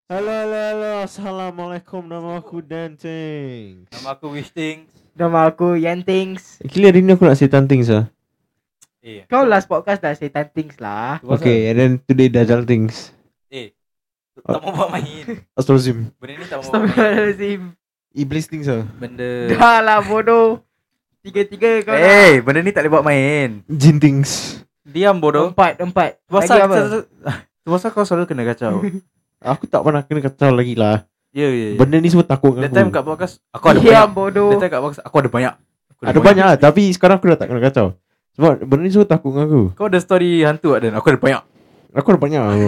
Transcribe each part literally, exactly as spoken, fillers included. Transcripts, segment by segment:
Halo, halo, halo. Assalamualaikum. Nama aku Dantings. Nama aku Wisting. Nama aku Yantings. Actually hari ni aku nak say Tantings lah. Eh, Kau last podcast dah say Tantings lah. Okay, and then today Dajjal Things. Eh, tak mau buat main. Astagfirullahaladzim. Benda ni tak mau buat main. Astagfirullahaladzim. Iblis Things lah. Benda. Dah lah bodoh. Tiga-tiga kau Eh, hey, benda ni tak boleh buat main. Jin Things. Diam dah. bodoh. Empat, empat. Lagi Pasal apa? Pasal kau selalu kena kacau. Aku tak pernah kena kacau lagi lah. Ya, ya, ya. Benda ni semua takut dengan That time aku. kat podcast aku ada Diam banyak. bodoh. That time kat podcast aku ada banyak. Aku Ada banyak lah. Tapi sekarang aku dah tak kena kacau. Sebab benda ni semua takut dengan aku. Kau ada story hantu tak, Dan? Aku ada banyak. Aku ada banyak lah.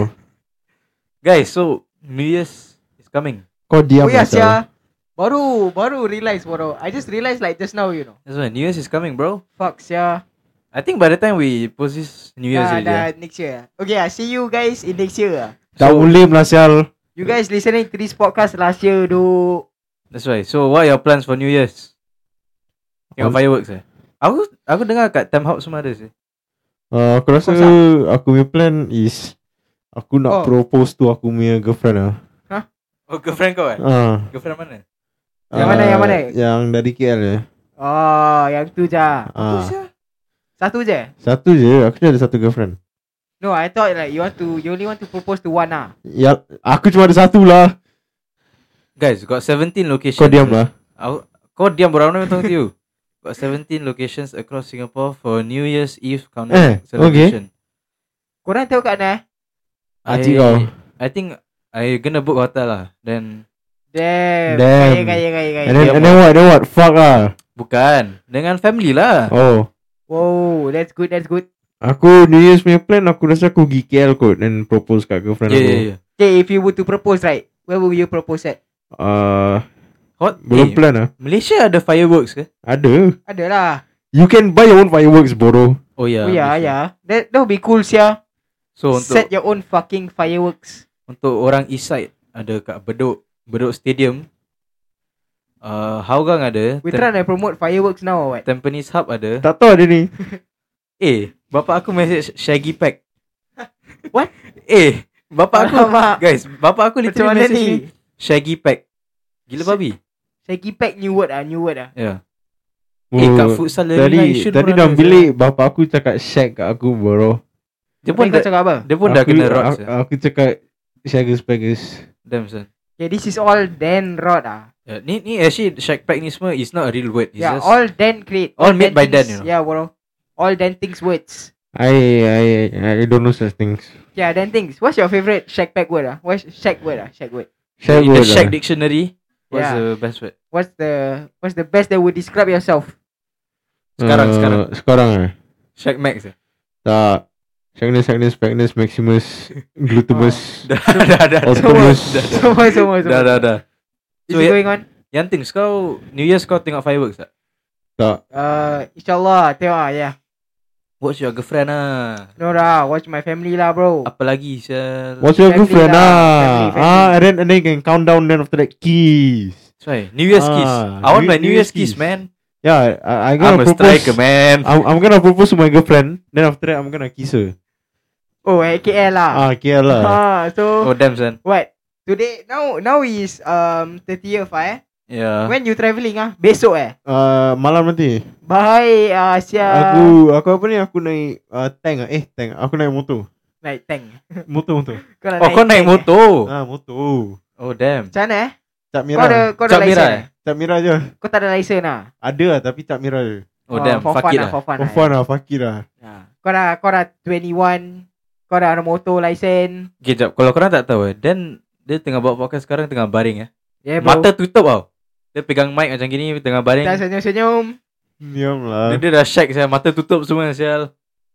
Guys, so New Year's is coming. Kau diam Oh ya, lah, Sal. Sia. Baru, baru realise bodoh. I just realised like just now, you know. That's why New Year's is coming, bro. Fuck, Sia. I think by the time we post this New Year's Dah, already. dah ah. next year. Okay, I see you guys in next year lah. Tak So- boleh lah Sial. You guys listening to this podcast last year, do. That's why. So what are your plans for New Year's? Tengok Apa? fireworks eh. Aku aku dengar kat Time Hub semua ada sih. Uh, aku rasa Kau aku punya plan is aku nak Oh. propose tu aku punya girlfriend lah. Oh, girlfriend kau eh? Ah. Girlfriend mana? Yang mana, yang mana? Yang dari K L je. Oh, yang tu je. Ah. Satu je. Satu je. Aku je ada satu girlfriend. No, I thought like you want to, you only want to propose to one ah. Ya, aku cuma ada satu lah. Guys, got seventeen locations. Kau diam lah. Aku, kau diam bro, I'm not talking to you. Got seventeen locations across Singapore for New Year's Eve Eh, countdown celebration. Korang tengok kat mana? Hati I, kau. I think I gonna book hotel lah. Then Damn. Damn. Kaya, kaya, kaya, kaya. And then, diam and then what? Then what? Fuck lah. bukan dengan family lah. Oh. Wow, that's good, that's good. Aku New Year's punya plan, aku rasa aku pergi K L kot and propose kat girlfriend Yeah, aku. yeah, yeah. Okay, if you were to propose, right? Where will you propose at? Uh, Hot. belum eh, plan lah. Malaysia ada fireworks ke? Ada. Adalah. You can buy your own fireworks, bodoh. Oh ya. Oh yeah, Malaysia. yeah. That that would be cool, sia. So untuk Set your own fucking fireworks. untuk orang east side ada kat Bedok, Bedok Stadium. Uh, Hougang ada. We Tem- trying to promote fireworks now or what? Tampines Hub ada. Tak tahu ada ni. Eh, bapak aku message Shaggy Pack. What? Eh, bapak aku Alamak. guys, bapak aku Macam literally mana message ni? ni Shaggy Pack. Gila babi. Shaggy pack new word ah, new word ah. Ya. Yeah. Eh, kat futsal Tadi, arena Yishun tadi pun dalam ada, bilik bapak aku cakap shag kat aku, bro. Dia Apa pun kau dah, cakap apa? dia pun dah aku, kena rot. aku, aku cakap shaggers paggers. Damn son. Okay, this is all Dan Rod ah. Yeah, ni ni actually Shag Pack ni semua is not a real word. It's Yeah, just all Dan create. all made by things- Dan, you know. Yeah, bro. All Dan things words. I I I don't know such things. Yeah, Dan things. What's your favorite Shag pack word ah? What's Shag word ah? Shag word. Shag in the word Shag lah. dictionary. What's Yeah. the best word? What's the what's the best that would describe yourself? Sekarang, Uh, sekarang. Sekarang eh. Shag Max eh. Tak. Shagness, Shagness, Magnus, Maximus, Glutamus, Dah dah dah. Optimus. Dah dah. Semua semua semua. Dah dah dah. Is So, it yeah. going on? Yang things kau New Year's kau tengok fireworks tak? Tak. Uh, InsyaAllah tengok ah, yeah. Watch your girlfriend lah. No lah, watch my family lah bro. Apa lagi sial? What's your Family girlfriend lah, ah? family, family. Ah, and then and then you can count down. Then after that, kiss. That's right. New Year's Ah, kiss. I want New- my New New Year's Year's kiss, kiss. man. Yeah, I, I I'm gonna a propose. striker, man. I'm, I'm gonna propose to my girlfriend. Then after that, I'm gonna kiss her. Oh, at K L lah. Ah, K L lah. Ah, so Oh damn son. what? Today now now is um thirtieth ah eh. Yeah. When you travelling ah? Besok eh. Uh, malam nanti. Bye ah Sia. Aku aku apa ni? Aku naik uh, tank ah. Eh, tank. Aku naik motor. naik tank. Motor motor. Kau nak Oh kau naik tank, eh? motor. Ah, motor. Oh damn. Macam mana eh? Cap Kau merah. ada kau ada Cap license merah, eh? eh? Cap merah je. Kau tak ada license lah. Ada lah tapi cap merah je. Oh damn. for Fuck fun it lah, lah. for fun. For lah, fun lah, fakir lah. eh. Kau dah kau dah twenty-one. Kau dah ada motor license. Okay jap. Kalau korang tak tahu eh, Dan dia tengah buat podcast sekarang tengah baring eh. Yeah bro. Mata tutup tau. Dia pegang mic macam gini tengah baring. Dah senyum-senyum. Diam lah. Dia, dia dah shake sial. Mata tutup semua sial.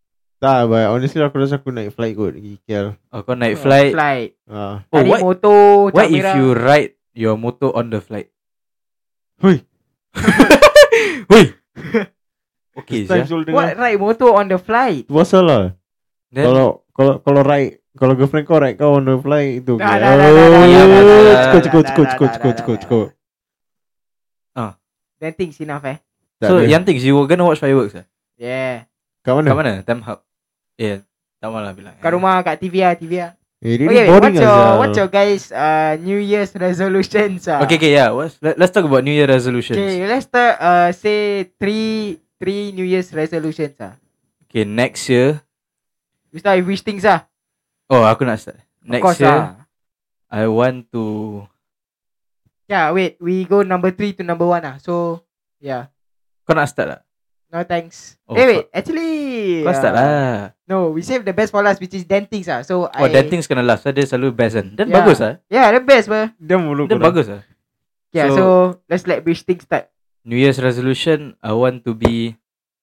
Tak, but honestly aku rasa aku naik flight kot pergi K L. Oh kau naik flight. Flight. Ah. Oh Tadi what? motor. What cap if merah. you ride your motor on the flight? Hui. Hui. Okay Time sial. Zul What dengar. ride motor on the flight? Tu pasal lah. Then Kalau kalau kalau ride kalau girlfriend kau ride kau on the flight itu. Dah, okay. dah, dah, dah, dah, Oh, dah, dah, dah, cukup dah, cukup dah, cukup dah, cukup dah, cukup dah, cukup dah, cukup dah. cukup. Then things enough eh. Tak so ada. yang things you were gonna watch fireworks eh? Yeah. Kat mana? Kat mana? Time Hub. Eh, tak malah bilang. Kat rumah kat T V ah, T V ah. Eh, really Okay, boring what's your Azal. what's your guys uh New Year's resolutions? Uh? Okay, okay, yeah. What's, let, let's talk about New Year resolutions. Okay, let's start. Uh, say three three New Year's resolutions. Ah, Okay, next year. we start with which things? Ah, Oh, aku nak start. of Next course. year, Ah, I want to. yeah. Wait, we go number three to number one. Ah, so yeah. Kau nak start tak? No thanks. Oh, eh wait, fuck. actually. Kau start uh, lah. No, we save the best for last, which is Dentings. Ah, so Oh, I. that thing's kena last. So, dia selalu best kan. Dan Yeah. bagus lah. Yeah, the best, bah. Dia mulu Dia korang. bagus lah. Yeah, so, So- let's let which things start. New Year's resolution, I want to be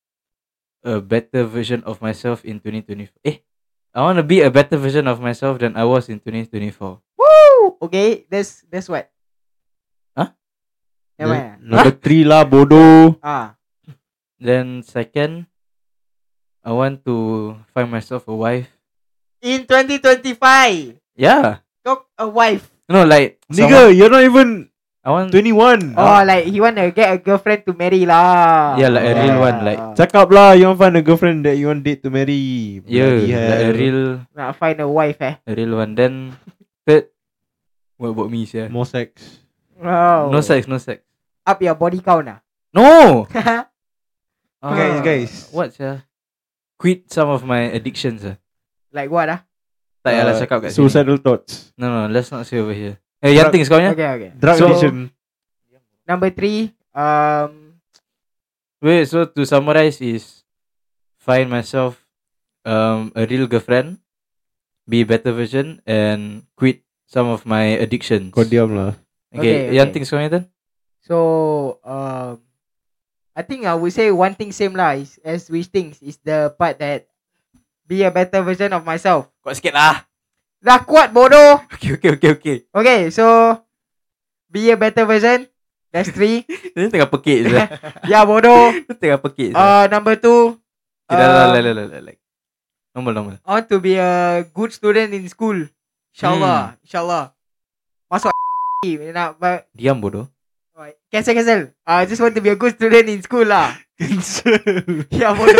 a better version of myself in twenty twenty-four. Eh, I want to be a better version of myself than I was in twenty twenty-four. Woo! Okay, that's that's what. Huh? Never mind. Number three lah, bodoh. Ah, Then second, I want to find myself a wife. in twenty twenty-five, Yeah. got a wife. No, like Nigga, you're not even I want twenty-one. Oh, like he want to get a girlfriend to marry lah. Yeah, like a real one, like- Cakap lah, you want find a girlfriend that you want date to marry. yeah, Bloody like a hell. real nak find a wife eh. a real one. Then third, what about me, yeah? More sex. Wow. No sex, no sex. Up your body count ah. No. Ah. Guys, guys. What, yeah? Quit some of my addictions. Ah. Like what ah? Tak payahlah Uh, cakap kat sini. Suicidal thoughts. No, no, let's not say over here. Eh, yang things kau nya? Okay, okay. Drug So- addiction. Number three, um, Wait, so to summarize is find myself um a real girlfriend, be a better version, and quit some of my addictions. Kau diam lah. Okay, Okay, yang okay. things kau nya tu? so um, I think I would say one thing same lah. Is as which things is the part that be a better version of myself. Kuat sikit lah. Dah kuat bodoh. Okay, okay, okay, okay. Okay, so be a better version. That's three. Dia tengah pekik je. Yeah, bodoh. Dia tengah pekik je. Uh, number two, Okay, dah, dah, um, dah, dah, dah, dah, like normal, normal. I want to be a good student in school. InsyaAllah. Hmm. InsyaAllah. Masuk nak but, Diam bodoh. cancel cancel. I uh, just want to be a good student in school lah. Cancel. Yeah, bodoh.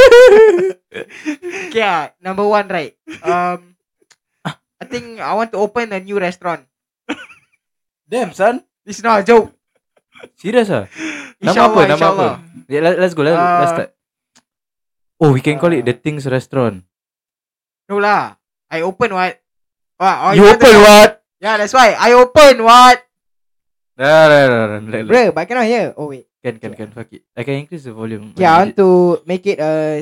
Okay, ah, number one right. Um, I think I want to open a new restaurant. Damn, son. It's not a joke. Serious ah? Nama InsyaAllah, apa? Nama apa? InsyaAllah. Yeah, let, let's go. Let, Uh, let's start. Oh, we can call it uh, the Things Restaurant. No lah. I open what? Ah, oh, You want open to- what? Yeah, that's why. I open what? Dah, dah, dah, dah, dah, dah. Bro, but I cannot hear. Oh wait. Can, can, can. Fuck it. I can increase the volume. Yeah, I want to make it a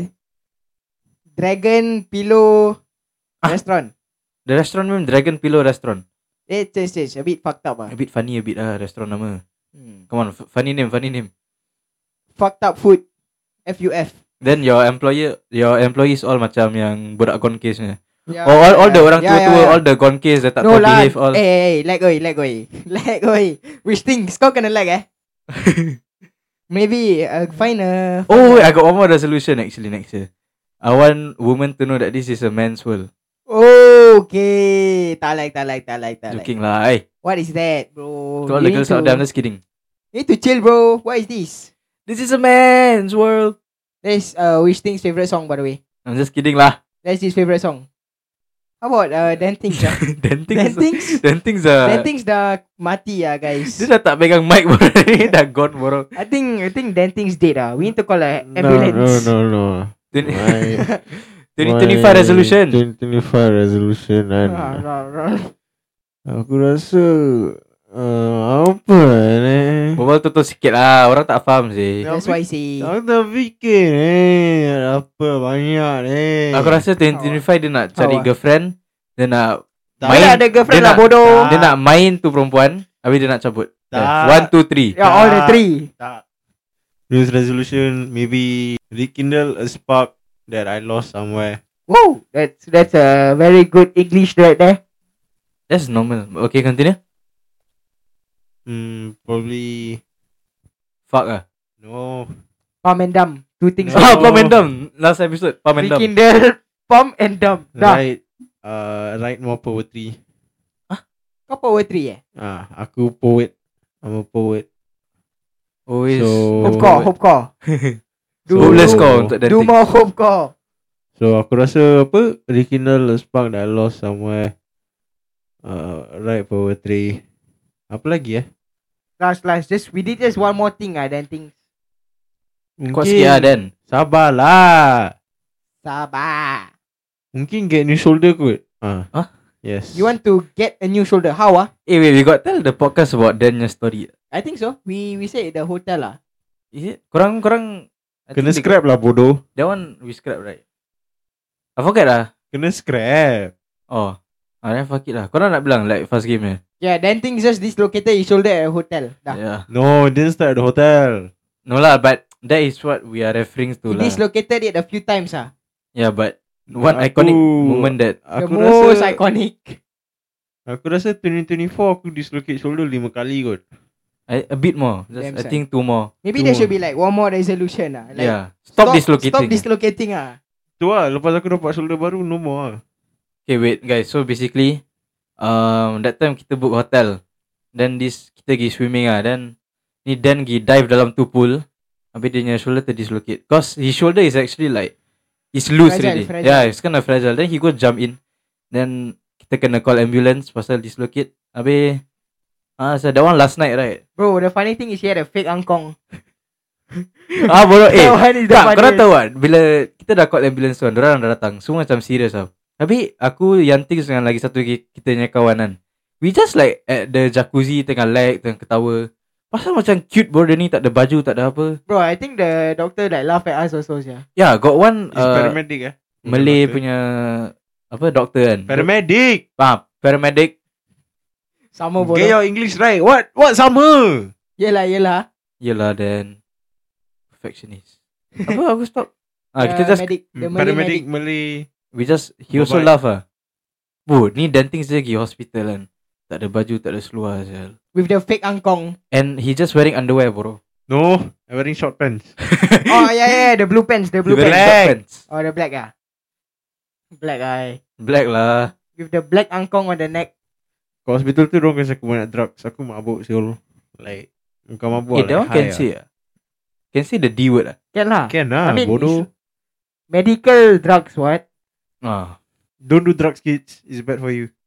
dragon pillow Ah. restaurant. The restaurant name Dragon Pillow Restaurant. Eh, change, change. A bit fucked up ah. A bit funny a bit ah, restaurant nama. Hmm. Come on, f- funny name, funny name. Fucked up food. F U F. Then your employer, your employees all macam yang budak gone case ni. Yeah, Oh, all, all the yeah, orang yeah, tua-tua, yeah, yeah. all the gone case that tak No tahu lah. behave all. Eh, eh, eh, lag oi, lag oi. Lag oi. Which things? Kau kena lag eh? Maybe uh, find a... Oh, wait, I got one more resolution actually next year. I want women to know that this is a man's world. Okay. Tak like, tak like, tak like, tak like. Joking lah, eh. What is that, bro? To all You the need girls out to- there, I'm just kidding. You need to chill, bro. What is this? This is a man's world. That's uh, which thing's favorite song, by the way? I'm just kidding lah. That's his favorite song. How about uh, Dentings? ah? Dentings. Dentings? Dentings ah. Dentings dah mati ah, guys. Dia dah tak pegang mic bro. Dia dah gone bro. I think I think Dentings dead ah. We need to call a No, ambulance. no, no, no. My- twenty twenty-five my resolution. twenty twenty-five resolution kan. Ah, ah, ah. Aku rasa uh, apa ni? Berbual tutup sikit lah. Orang tak faham sih. That's why I say. Aku tak fikir ni. Apa banyak ni. Aku rasa twenty twenty-five dia nak cari How ah? girlfriend. Dia nak Tak. main. Dia ada girlfriend dia lah nak- bodoh. Tak. Dia nak main tu perempuan. Habis dia nak cabut. Tak. Eh, One, two, three. Yeah, all the three. New resolution maybe rekindle a spark that I lost somewhere. Whoa, that's that's a very good English right there. That's normal. Okay, continue. Hmm, probably Fuck ah. no. Pump and dump. Two things. No. Ah, Pump and Dump. Last episode. Pump and Dump. Rekindle, pump and dump. Dah. Write uh write more poetry. Kau poetry eh? Ah, aku poet. I'm a poet. Always. So- Hope core, hope core. So- Hopeless So- kau untuk Do dating. more hope core. So aku rasa apa rekindle a spark that I lost somewhere. uh, Right poetry. Apa lagi eh? Last last just we did just one more thing ah then things. Kau sikit lah Dan. Sabarlah. Sabar. Mungkin get new shoulder kot. Ah. Huh? Yes. You want to get a new shoulder? How ah? Eh wait, we got tell the podcast about Dan's story. I think so. We we say the hotel lah. Is it? Korang korang I Kena think they- scrap lah bodoh. That one we scrap right? I forget lah. Kena scrap. Oh. Ah, then fuck it lah. Korang nak bilang like first game ni. Yeah, then things just dislocated his shoulder at a hotel. Dah. Yeah. No, didn't start at the hotel. No lah, but that is what we are referring to He lah. dislocated it a few times ah. Yeah, but one Aku- iconic moment that The Aku most rasa iconic. Aku rasa twenty twenty-four aku dislocate shoulder lima kali kot. I, a bit more. Just, Damn I son. think two more. Maybe Two there should more. be like one more resolution ah. Like, yeah. Stop, dislocating. Stop dislocating ah. Tu lah, lepas aku dapat shoulder baru, no more lah. Okay, wait guys. So basically, um, that time kita book hotel. Then this kita pergi swimming ah. Then ni Dan pergi dive dalam tu pool. Habis dia punya shoulder terdislocate. Cause his shoulder is actually like it's loose Fragile, already. fragile. Yeah, it's kind of fragile. Then he go jump in. Then kita kena call ambulance pasal dislocate. Habis ah, so that one last night right? Bro, the funny thing is he had a fake angkong. ah bodoh eh. That one is the Tak, korang funniest. tahu kan bila kita dah call ambulance tu kan, diorang dah datang. Semua macam serius tau. Habis aku, Yanting dengan lagi satu lagi kita punya kawan kan, we just like at the jacuzzi tengah lag, tengah ketawa. Pasal macam cute bro, dia ni tak ada baju, tak ada apa. Bro, I think the doctor like laugh at us also yeah. Yeah, got one It's uh, paramedic eh. Malay Doctor. punya apa doktor kan. Paramedic. Ah, paramedic. Sama Get bodoh. your English right. What? What sama? Yelah, yelah. Yelah then perfectionist. Apa aku stop? Ah, kita just medic, the Malay Paramedic medic. Malay. we just he also Bye-bye. laugh ah. Bro, ni Danting je pergi hospital kan. Tak ada baju, tak ada seluar sial. With the fake angkong. And he just wearing underwear bro. No, I'm wearing short pants. Oh yeah, yeah, the blue pants, the blue He wearing pants. short pants. Oh, the black ah. Black eye. Black lah. With the black angkong on the neck. Kat hospital tu dorang kasi aku banyak drugs. Aku mabuk siul. Like kau mabuk Eh, that one can see ah. Can see the D word ah. Can lah. Can lah, I mean, bodoh. it's medical drugs what? Ah. Don't do drugs, kids. It's bad for you.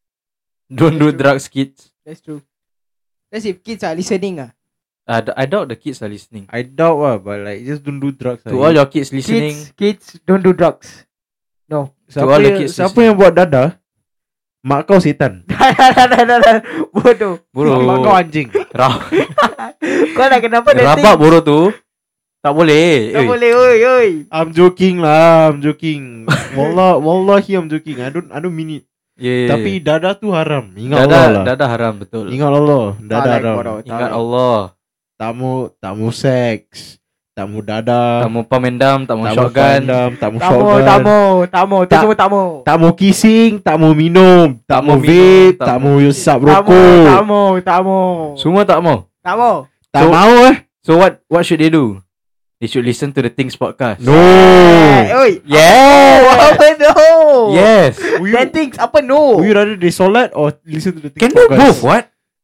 Don't do That's true. drugs, kids. That's true. That's if kids are listening ah. Uh, I doubt the kids are listening. I doubt lah, but like just don't do drugs. To lah. all your kids listening, Kids, kids don't do drugs. No. siapa all the yang, kids siapa listening. yang buat dadah? Mak kau setan. Dah, dah, dah, dah, dah. Bodoh. bro. Mak kau anjing. Ra- Kau nak kenapa rabak bro tu. Tak boleh. Tak Oi. boleh, oi, oi. I'm joking lah, I'm joking. Wallah, wallahi I'm joking. I don't I don't mean it. Yeah, yeah, Tapi yeah. dadah tu haram. Ingat dadah, Allah lah. dadah haram betul. Ingat Allah, dadah like haram. bodoh. Ingat Allah. Tak mau tak mau seks, tak mau dadah, Tak mau pamendam, tak mau tak mau shotgun. pandam, tak mau Tamu, shotgun. tamu, tamu. Tu Tak. semua tamu. Tak mau kissing, tak mau minum, tak, Tak mau mau vape, minum, tak tak mau- mau usap Tamu, rokok. tamu, tamu. Semua tak mau. Tamu. Tak So- mau eh? So what what should they do? They should listen to the Things podcast. No. Eh, oi. Yeah. Oh, apa no? Yes. Will you, That things apa no? will you rather they solat or listen to the Can TikTok do both. What?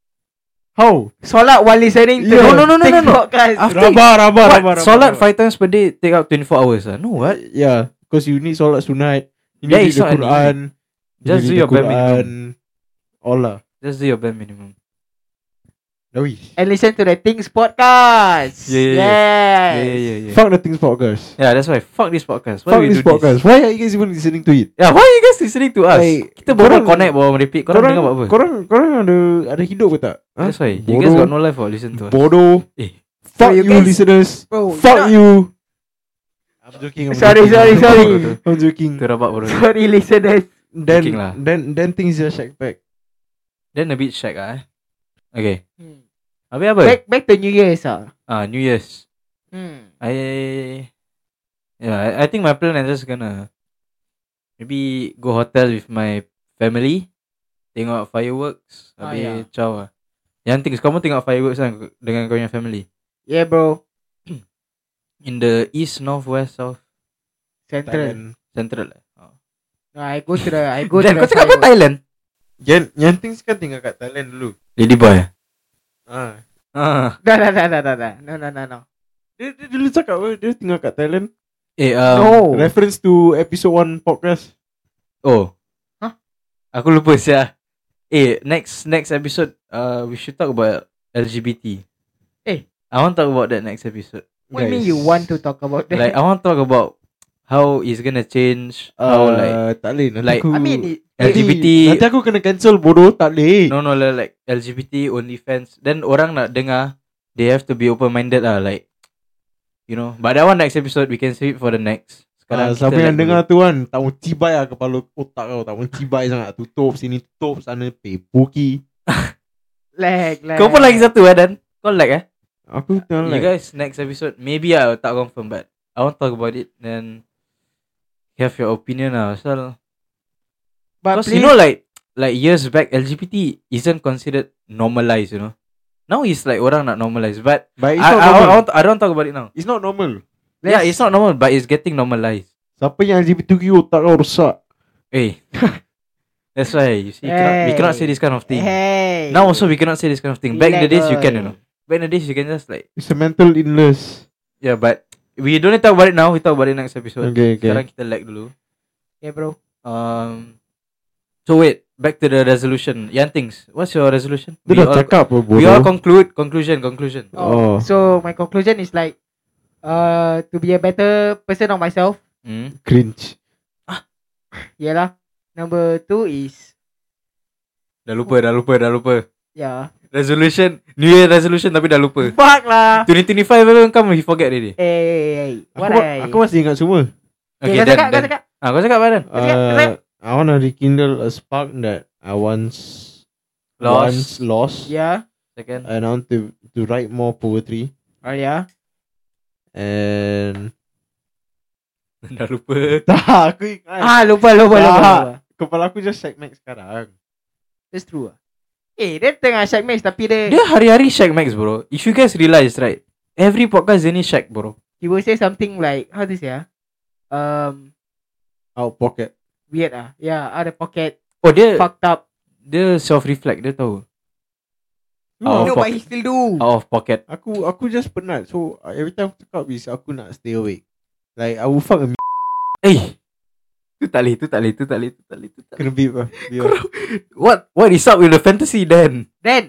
How? Solat while listening to Yeah. the No, no, no, no, Things no, no. podcast. After- Rabah, rabah, What? rabah, rabah. Solat rabah. five times per day take out twenty-four hours. Ah? No what? Yeah, because you need solat sunat. You Yeah, need it's the not an Quran. You Just do need your the bare minimum. Quran. All lah. Just do your bare minimum. Oi. And listen to the Things podcast. Yeah, yeah, yeah. Yes. Yeah, yeah, yeah, yeah. Fuck the things podcast. Yeah, that's why. Fuck this podcast. Why Fuck we this do podcast. Why are you guys even listening to it? This? Yeah, why are you guys listening to us? Like, Kita baru korang- connect, baru repeat. Korang, dengar buat apa? Korang, korang ada ada hidup ke tak? Ha? That's why. You guys got no life for listen to us. Bodoh. Eh. Fuck So you you, guys- listeners. Bro, Fuck not- you. I'm joking. I'm Sorry, joking. sorry, sorry. I'm joking. Itu rabak baru. Sorry, listeners. Then, Joking lah. then, then things just check back. Then a bit shack ah. Eh? Okay. Hmm. Habis apa? Back, back to New Year's ah. Ah, New Year's. Hmm. I yeah, I, I think my plan is just gonna maybe go hotel with my family, tengok fireworks, Ah, habis yeah. ciao lah. Yang penting kamu tengok fireworks kan dengan kau punya family. Yeah, bro. In the east, north, west, south, Central. Thailand. central. lah. Oh. No, I go to the I go Dan to kau the cakap kau fireworks. Thailand? Yang, yang things kan tinggal kat Thailand dulu. Lady boy. Ah. Ah. Dah, dah, dah, dah, dah, dah. No, no, no, no. Dia, dia dulu cakap apa? Dia tinggal kat Thailand. Eh, um, No. Reference to episode one podcast. Oh. Huh? Aku lupa sia. Eh, next next episode, uh, we should talk about L G B T. Eh. I want to talk about that next episode. What do you mean you want to talk about that? Like, I want to talk about how it's gonna change. How like Uh, tak boleh. Nanti like- aku, I mean, it, L G B T. nanti aku kena cancel bodoh. Tak boleh. No no lah, like L G B T OnlyFans. Then orang nak dengar, they have to be open minded lah, like, you know. But that one next episode we can save it for the next. Uh, Sekarang siapa kita yang like dengar dulu. tu kan, tak mau cibai lah kepala otak kau. Tak mau cibai sangat. Tutup sini, tutup sana. Pepuki. lag, lag. Kau pun lagi satu eh Dan. Kau like eh. Aku tengah You like. guys next episode maybe I tak confirm, but I want to talk about it. Then have your opinion lah. So, But because please, you know like like years back L G B T isn't considered normalized, you know. Now it's like orang nak normalize, but But I, it's not I, I, normal. want, I don't talk about it now. It's not normal. Yeah, it's not normal, but it's getting normalized. Siapa yang L G B T Q otak kau rosak. Hey, that's why you see, cannot, we cannot say this kind of thing. Hey. Now also we cannot say this kind of thing. Back in the days you can, you Illegal. know. Back in the days you can just like, It's a mental illness. yeah, but we don't need to talk about it now. We talk about it next episode. Okay, okay. Sekarang kita like dulu. Yeah, bro. Um, so wait, back to the resolution. Yan things. What's your resolution? Dia We dah all, cakap apa bodoh. we all conclude. Conclusion. Conclusion. Oh. So my conclusion is like, uh, to be a better person of myself. Hmm. Cringe. Yalah. Number two is, Dah lupa, dah lupa, dah lupa. yeah. Resolution, New Year resolution tapi dah lupa. Fuck lah. twenty twenty-five will come, we forget already. Hey, hey, hey. What Aku, I? aku masih ingat semua. Okay, kau then, cakap, kau then. cakap. Ah, kau cakap apa Dan? Kau cakap, kau cakap. Uh, I want to rekindle a spark that I once Lost. once lost. Yeah. Second. And I want to to write more poetry. Oh yeah. And Dah lupa. tak, aku ingat. Ah, lupa, lupa, lupa. Tak. lupa. Kepala aku just check max sekarang. That's true ah. Eh, dia tengah Shaq Max tapi dia, Dia hari-hari Shaq Max bro. If you guys realize right, every podcast dia ni Shaq bro. he will say something like, how to say ah? Um, Out pocket. weird ah. Yeah, out of pocket, Oh dia fucked up. dia self reflect, dia tahu. No, Out of No, but pocket. he still do. Out of pocket. Aku aku just penat. So every time aku cakap is aku nak stay awake. Like I will fuck a m- Eh, tu tak boleh, tu tak boleh, tu tak boleh, tu tak boleh, tu tak boleh. kena beep lah. Beep lah. What what is up with the fantasy then? Then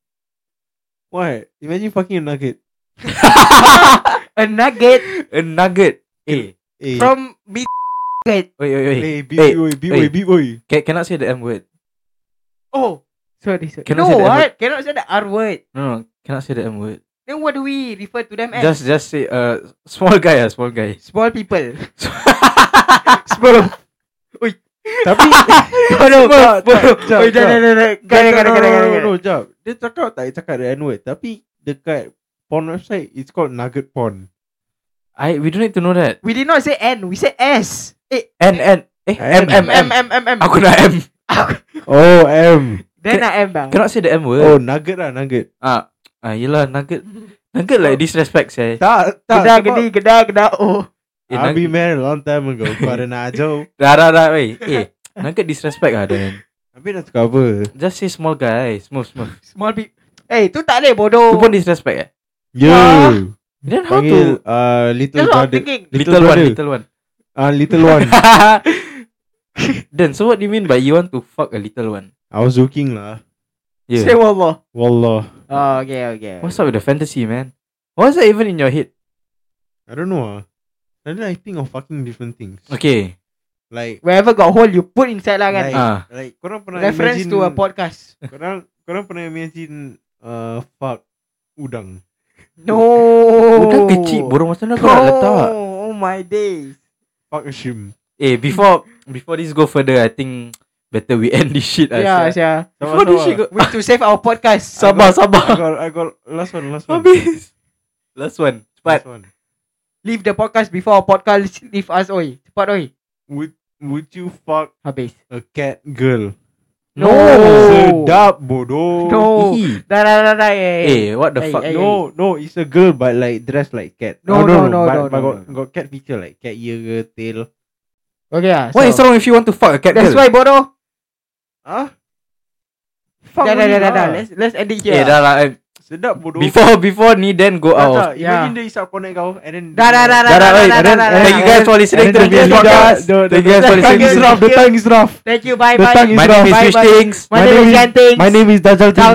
What? Imagine fucking a nugget. a nugget A nugget. Eh, Eh, from big nugget. wait wait wait. eh, beep Hey, boy, beep hey. boy, beep boy. Can, cannot say the M word. Oh, sorry, sorry. Cannot no, say the M what? Cannot say the R word. No, no, cannot say the M word. Then what do we refer to them as? Just just say uh small guy ah, small guy. small people. Small. Oi. Tapi Bodoh, tak, bodoh. tak, Oi, tak, dah, dah, dah, dah. Kena, kena, no, kena, no, kena. no, no, jap. Dia cakap tak cakap the N-word. Tapi dekat porn website, it's called nugget porn. I we don't need to know that. We did not say N, we said S. Eh, N N eh M M M, M. M, M, M. Aku nak M. Oh, M. Then nak M bang. Cannot say the M word. Oh, nugget lah, nugget. Ah, ah yelah nugget. Nugget like disrespect saya. Tak, tak. Gedah, sebab gedi, gedah, gedah. Oh. Eh, I've nug- been married a long time ago. Kau ada nak ajo. Dah dah dah weh. Eh, nugget disrespect ah Dan. Habis dah cakap apa? Just say small guy, smooth smooth. Small people. Eh, tu tak boleh bodoh. Tu pun disrespect eh. Yo. Then how Panggil to uh, little That's what I'm brother. thinking. little, little one, brother. little one. Ah, little one. Then so what do you mean by you want to fuck a little one? I was joking lah. Say Yeah. wallah. Wallah. Oh, okay, okay. What's up with the fantasy, man? What's that even in your head? I don't know ah. And then I think of fucking different things. Okay. Like Wherever got hole, you put inside lah kan. like, Ah. like korang pernah Reference imagine, to a podcast. Korang korang pernah imagine uh, fuck udang. No. Udang kecil, borong macam mana kau nak letak? Oh my days. Fuck a shrimp. Eh, before before this go further, I think better we end this shit. Yeah, Asya. yeah. Before this shit go, We need to save our podcast. sabar, I sabar. got I got last one, last one. Habis. Last one. Cepat. Last one. Leave the podcast before our podcast leave us, oi. Cepat, oi. Would would you fuck Habis. a cat girl? No. Sedap bodoh. No. Ih. Dah, dah, dah, dah. Eh, Eh, what the Hey, fuck? hey. No, no, it's a girl but like dressed like cat. No, Oh, no, no, but, no, but no, got, no. got cat feature like cat ear ke, tail. Okay ah. What is so, wrong if you want to fuck a cat That's girl? why bodoh. Ah? Fuck Dah, dah, only dah, dah, lah. dah. Let's let's end it here. Eh, dah lah. eh, Sedap bodoh. Before before ni Dan go Tak, out. tak, Yeah. imagine dia isap connect kau and then Dah dah dah dah Dah, dah, dah wait, dah and then- dah dah. thank you guys for listening And to then this the- podcast. The, the, Thank you guys for the tongue is listening. rough. The tongue is rough. Thank you. Bye The bye. tongue is My rough. name is Bye, Fish bye. Things. My name is Jan Things. My name is Dajjal. Ciao.